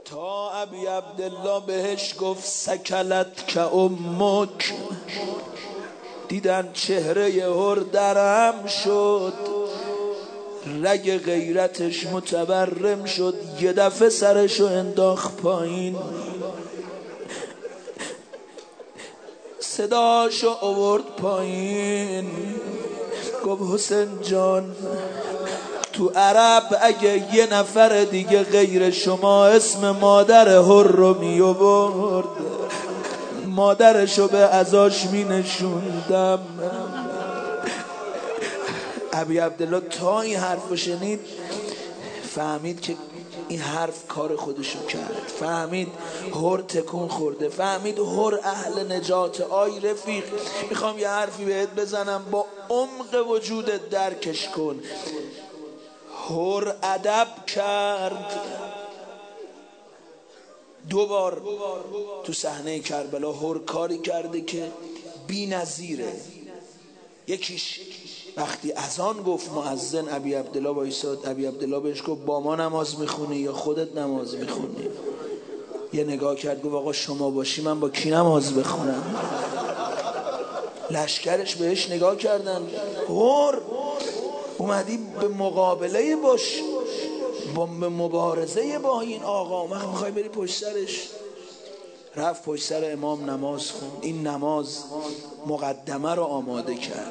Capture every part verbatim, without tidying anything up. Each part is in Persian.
تا ابی عبدالله بهش گفت سکلت که امک، دیدن چهره هر درم شد، رگ غیرتش متورم شد، یه دفعه سرشو انداخت پایین، صداشو آورد پایین، گفت حسین جان تو عرب اگه یه نفر دیگه غیر شما اسم مادر هر رو می آورد مادرشو به عزاش می نشوندم. ابی عبدالله تا این حرفو شنید فهمید که این حرف کار خودشو کرد، فهمید هر تکون خورده، فهمید هر اهل نجات. آی رفیق میخوام یه حرفی بهت بزنم با عمق وجودت درکش کن. هر ادب کرد، دو بار تو صحنه کربلا هر کاری کرده که بی نظیره. یکیش وقتی اذان گفت مؤذن، ابی عبدالله وایساد، ابی عبدالله بهش گفت با ما نماز میخونی یا خودت نماز میخونی؟ یه نگاه کرد گفت آقا شما باشی من با کی نماز بخونم؟ لشکرش بهش نگاه کردن، هر اومدی به مقابله باش، با مبارزه با این آقا، وقت میخوای بری پشت سرش. رفت پشت سر امام نماز خوند. این نماز مقدمه رو آماده کرد.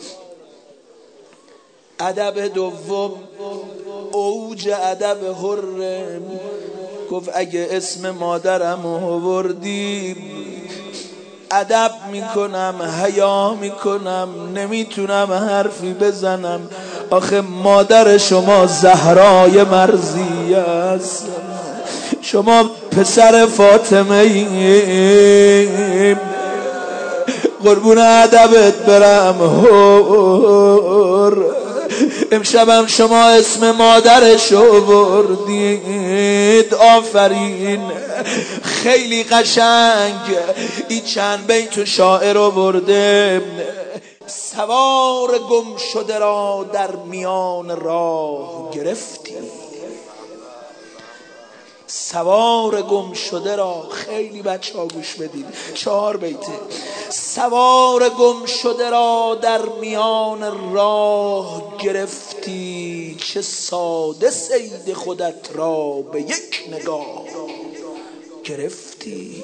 ادب دوم اوج ادب هر، گفت اگه اسم مادرم آوردی ادب میکنم، حیا میکنم، نمیتونم حرفی بزنم، آخه مادر شما زهرای مرضیه است، شما پسر فاطمه ای، قربون ادبت برم هر، امشبم شما اسم مادرش آوردید، آفرین، خیلی قشنگ. این چند بیت شاعر آورده، سوار گم شده را در میان راه گرفتی، سوار گم شده را، خیلی بچه ها گوش بدید، چهار بیته. سوار گم شده را در میان راه گرفتی، چه ساده صید خودت را به یک نگاه گرفتی.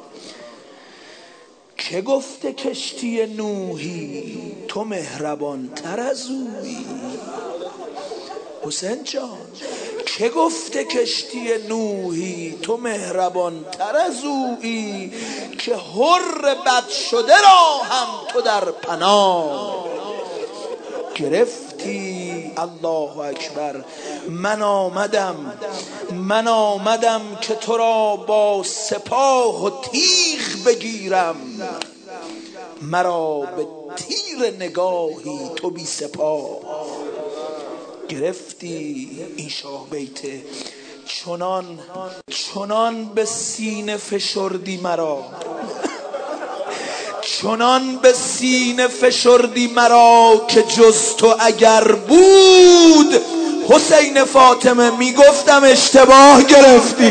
که گفته کشتی نوحی تو مهربان تر از اویی؟ حسین جان که گفته کشتی نوحی تو مهربان تر از اویی، که هر بد شده را هم تو در پناه گرفتی. الله اکبر. من آمدم من آمدم که تو را با سپاه و تیغ بگیرم، مرا به تیر نگاهی تو بی سپاه گرفتی. این شاه بیته. چنان چنان به سینه فشردی مرا، چنان به سینه فشردی مرا، که جز تو اگر بود حسین فاطمه میگفتم اشتباه گرفتی.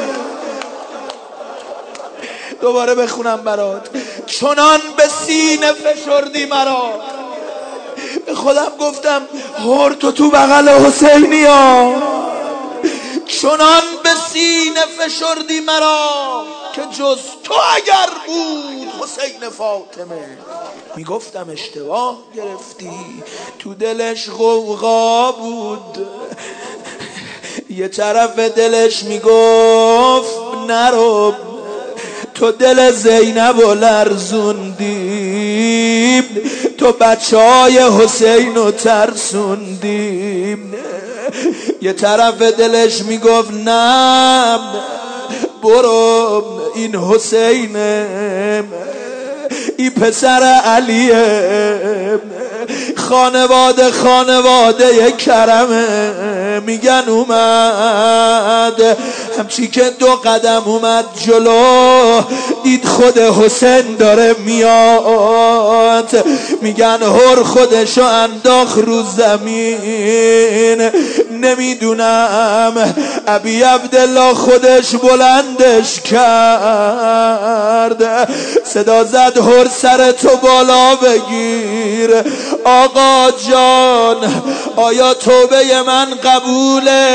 دوباره بخونم برات. چنان به سینه فشردی مرا، خودم گفتم هر تو تو بغل حسینی ها، چنان به سینه فشردی مرا، که جز تو اگر بود حسین فاطمه میگفتم اشتباه گرفتی. تو دلش غوغا بود، یه طرف دلش میگفت نرو، تو دل زینب و لرزوندی، تو بچه های حسین رو ترسوندی. یه طرف دلش میگفت نه برو، این حسینه، این پسر علیه، خانواده خانواده کرمه. میگن اومد همچی که دو قدم اومد جلو، دید خود حسین داره میاد. میگن هر خودشو انداخت رو زمین، نمیدونم ابی عبدالله خودش بلندش کرد، صدا زد هر سر تو بالا بگیر آقا جان، آیا توبه من قبوله؟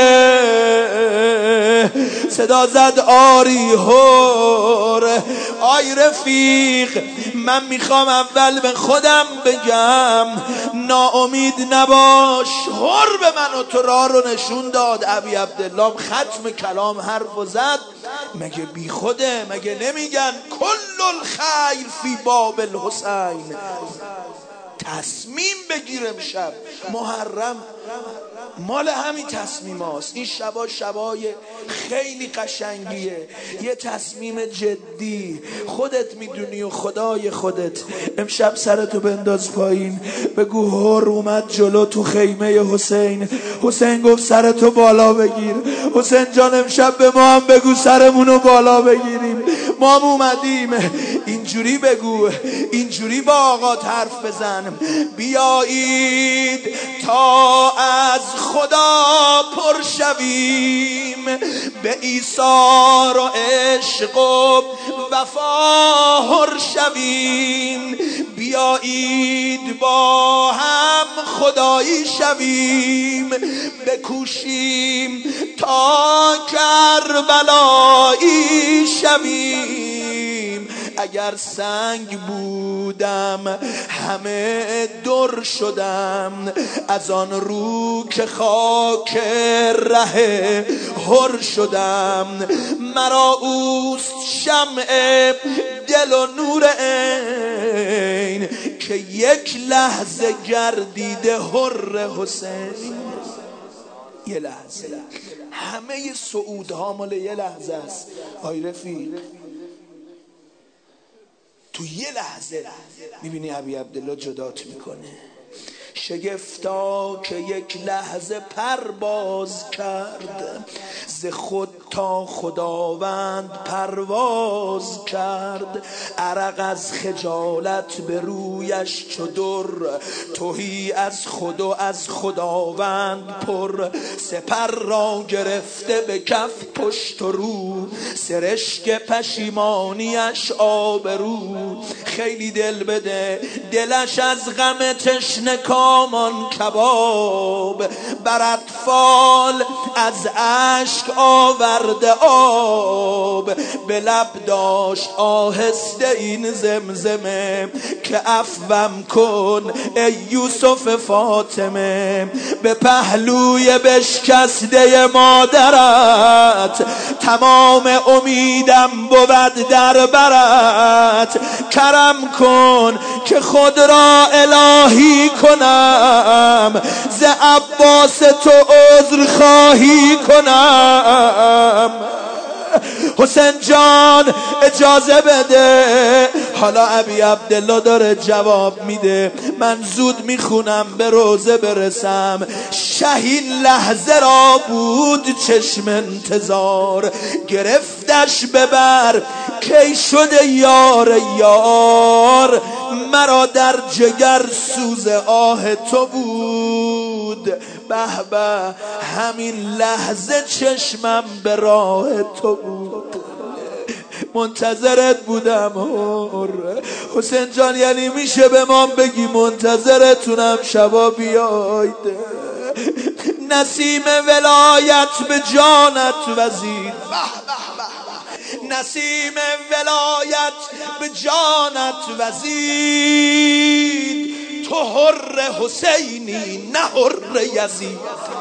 صدا زد آری هر. آی رفیق، من میخوام اول به خودم بگم ناامید نباش. هر به من و تو راه رو نشون داد. ابی عبدالله ختم کلام حرف و زد. مگه بی خوده؟ مگه نمیگن کل الخیر فی باب الحسین؟ تصمیم بگیر امشب. محرم مال همین تصمیم هاست. این شبا شبای خیلی قشنگیه، یه تصمیم جدی. خودت میدونی و خدای خودت. امشب سرتو بنداز پایین، بگو هر اومد جلو تو خیمه حسین. حسین گفت سرتو بالا بگیر. حسین جان امشب به ما هم بگو سرمونو بالا بگیریم، ما هم اومدیم. اینجوری بگو، اینجوری با آقا حرف بزن. بیایید تا از خدا پر شویم، به ایثار و عشق و وفا حر شویم. بیایید با هم خدایی شویم، بکوشیم تا کربلایی شویم. اگر سنگ بودم همه در شدم، از آن رو که خاک ره هر شدم. مرا اوست شمع دل و نور عین، که یک لحظه گردیده هر حسین. یه لحظه، همه صعودها مال یه لحظه است. آی رفیق، تو یه لحظه میبینی ابی عبدالله جدات میکنه. شگفتا که یک لحظه پرواز کرد، ز خود تا خداوند پرواز کرد. عرق از خجالت به رویش چو در، تهی از خود و از خداوند پر. سپر را گرفته به کف پشت و رو، سرشک پشیمانیش آبرو. خیلی دل بده، دلش از غم تشنه کامان کباب. بر اطفال از اشک آورده آب، به لب داشت آهسته این زمزمه که عفوم کن ای یوسف فاطمه. به پهلوی بشکسته مادرت تمام امیدم بود در برت. کرم کن که خود را الهی کنم، ز عباس تو عذر خواهی کنم. حسین جان اجازه بده. حالا ابی عبدالله داره جواب میده. من زود میخونم به روزه برسم. شهین لحظه را بود چشم انتظار، گرفتش ببر کی شده یار یار. مرا در جگر سوز آه تو بود، به به همین لحظه چشمم به راه تو بود. منتظرت بودم هر. حسین جان یعنی میشه به ما بگی منتظرتونم شبا بیاید. نسیم ولایت به جانت وزید، نسیم ولایت به جانت وزید. تو هر حسینی نه هر یزید.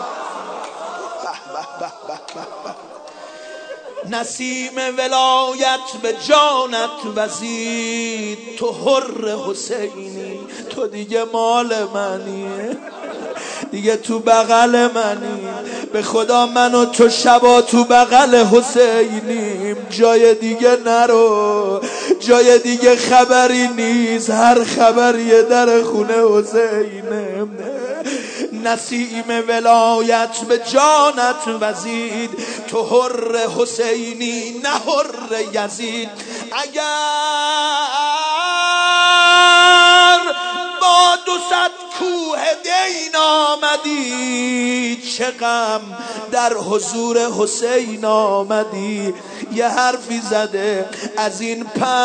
نسیم ولایت به جانت وزید. تو هر حسینی، تو دیگه مال منی، دیگه تو بغل منی. به خدا من و تو شبا تو بغل حسینیم، جای دیگه نرو، جای دیگه خبری نیست. هر خبریه در خونه حسینه. نسیم ولایت به جانت وزید. تو هر حسینی نه هر یزید. اگر با دو صد کوه حسین آمدی، چه غم در حضور حسین آمدی. یه حرفی زده از این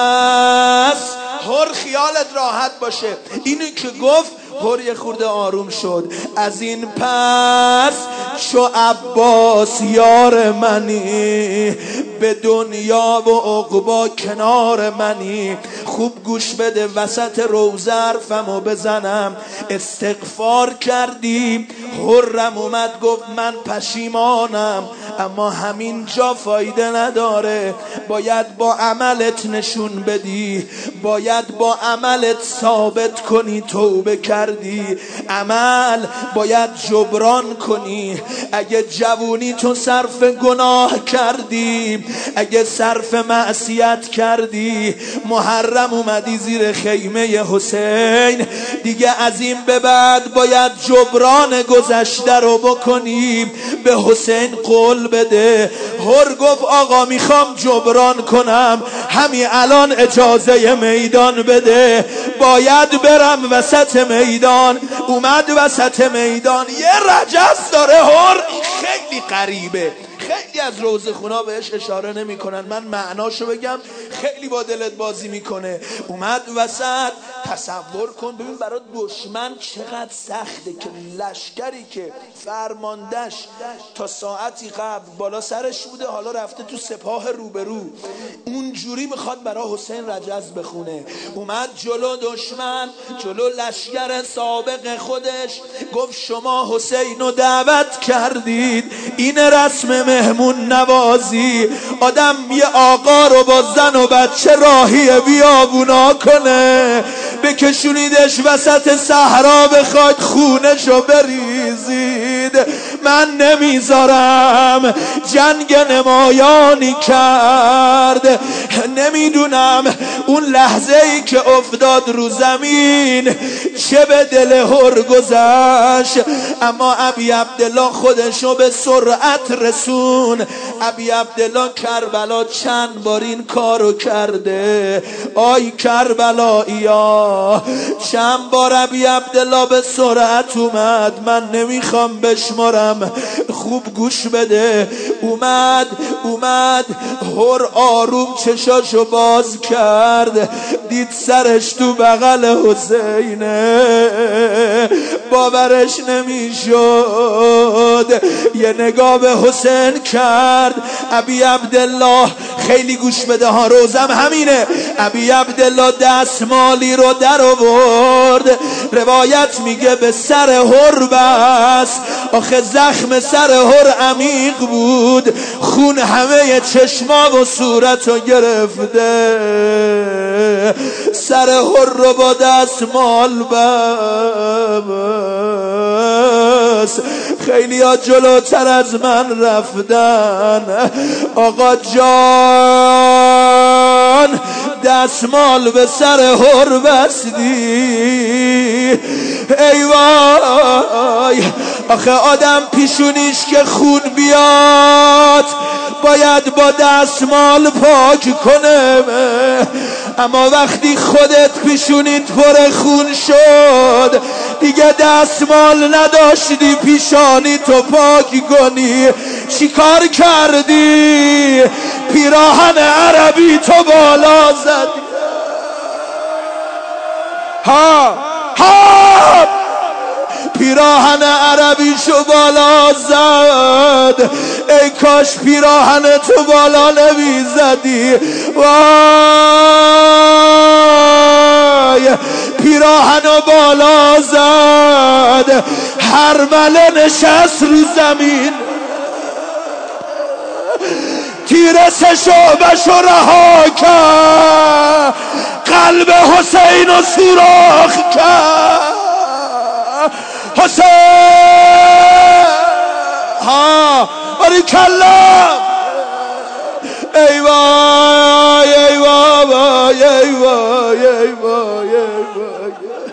پس هر خیالت راحت باشه. اینی که گفت هر یه خورده آروم شد. از این پس چو عباس یار منی، به دنیا و عقبا کنار منی. خوب گوش بده وسط روزه حرفمو بزنم. استغفار کردی، هرم اومد گفت من پشیمانم، اما همین جا فایده نداره. باید با عملت نشون بدی، باید با عملت ثابت کنی توبه کردی. عمل باید جبران کنی. اگه جوونی تو صرف گناه کردی، اگه صرف معصیت کردی، محرم اومدی زیر خیمه حسین، دیگه از این به بعد باید جبران گذشته رو بکنی. به حسین قول بده. هر گفت آقا میخوام جبران کنم، همین الان اجازه میدان بده. باید برم وسط میدان. اومد وسط میدان، یه رجس داره. هر خیلی غریبه، خیلی از روزخونا بهش اشاره نمی کنن. من معناشو بگم، خیلی با دلت بازی میکنه. اومد وسط. تصور کن ببین برای دشمن چقدر سخته که لشکری که فرماندش تا ساعتی قبل بالا سرش بوده، حالا رفته تو سپاه روبرو، اونجوری میخواد برای حسین رجز بخونه. اومد جلو دشمن، جلو لشکر سابق خودش، گفت شما حسین رو دعوت کردید، این رسم مهمون نوازی. آدم یه آقا رو با زن و بچه راهی بیابونا کنه، بکشونیدش وسط صحرا، بخواید خونشو بریزید. من نمیذارم. جنگ نمایانی کرد. نمیدونم اون لحظه ای که افتاد رو زمین چه به دل هر گذشت، اما ابی عبدالله خودشو به سرعت رسون. ابی عبدالله کربلا چند بار این کارو کرده. آی کربلاییا، چند بار ابی عبدالله به سرعت اومد. من نمیخوام بشمارم، خوب گوش بده. اومد اومد هر آروم چشاشو باز کرد، دید سرش تو بغل حسینه، باورش نمیشد. یه نگاه به حسین کرد. ابی عبدالله خیلی گوش بده ها، روزم همینه. ابی عبدالله دستمالی رو در آورد، روایت میگه به سر هر بس. آخه زخم سر هر عمیق بود، خون همه چشما و صورت رو گرفته. سر هر رو با دستمال بس. خیلی ها جلوتر از من رفتن. آقا جان دستمال به سر هر بستی. ای وای، آخه آدم پیشونیش که خون بیاد باید با دستمال پاک کنه، اما وقتی خودت پیشونیت پر خون شد دیگه دستمال نداشتی پیشانی تو پاک کنی. چی کار کردی؟ پیراهن عربی تو بالا زدی. ها ها پیراهن عربی شو بالا زد. ای کاش پیراهن تو بالا نمی زدی. وای پیراهن بالا زد، هرمله نشست رو زمین، تیر سه شعبش رو رها کرد، قلب حسین رو سوراخ کرد. حسین ها باریکلا. ای وای ای وای ای وای ای وای ای وای.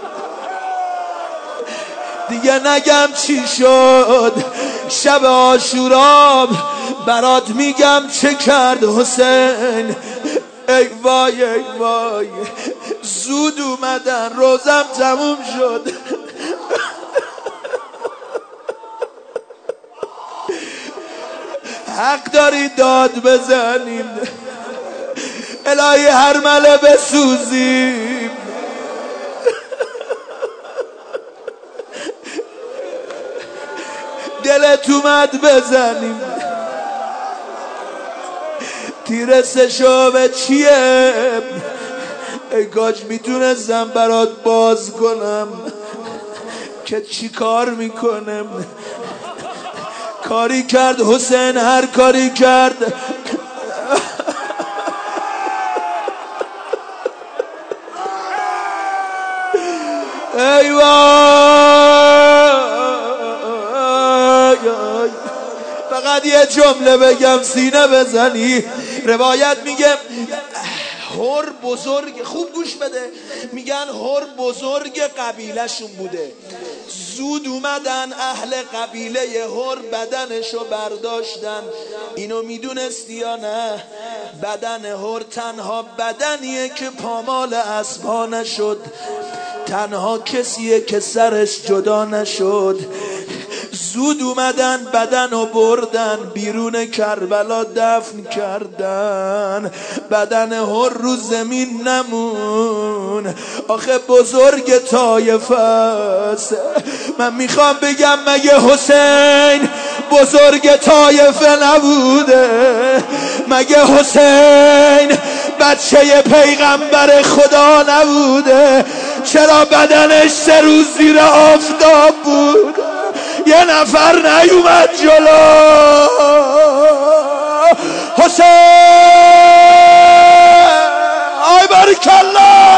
دیگه نگم چی شد. شب عاشورا برات میگم چه کرد حسین. ای وای ای وای، زود اومدن، روزم تموم شد. حق داری داد بزنیم، الهی هر مله بسوزیم. دلت اومد بزنیم، تیر سشابه چیه؟ ای کاش میتونستم برات باز کنم که چی کار میکنم. کاری کرد حسین، هر کاری کرد. ای وای، فقط یه جمله بگم سینه بزنی. روایت میگه هر بزرگ، خوب گوش بده، میگن هر بزرگ قبیلهشون بوده. زود اومدن اهل قبیله هر بدنشو برداشتن. اینو میدونستی یا نه؟ بدن هر تنها بدنیه که پامال اسبا نشد، تنها کسیه که سرش جدا نشد. زود اومدن بدن رو بردن بیرون کربلا دفن کردن. بدن هر رو زمین نمون. آخه بزرگ طایفه است. من میخوام بگم مگه حسین بزرگ طایفه نبوده؟ مگه حسین بچه پیغمبر خدا نبوده؟ چرا بدنش سه روز زیر آفتاب بود؟ یه نفر نیومد جلو. حسین آی بارکالله.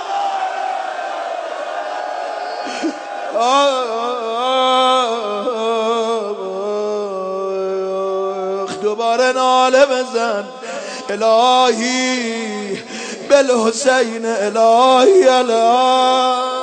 دوباره ناله بزن الهی بالحسین الهی الهی.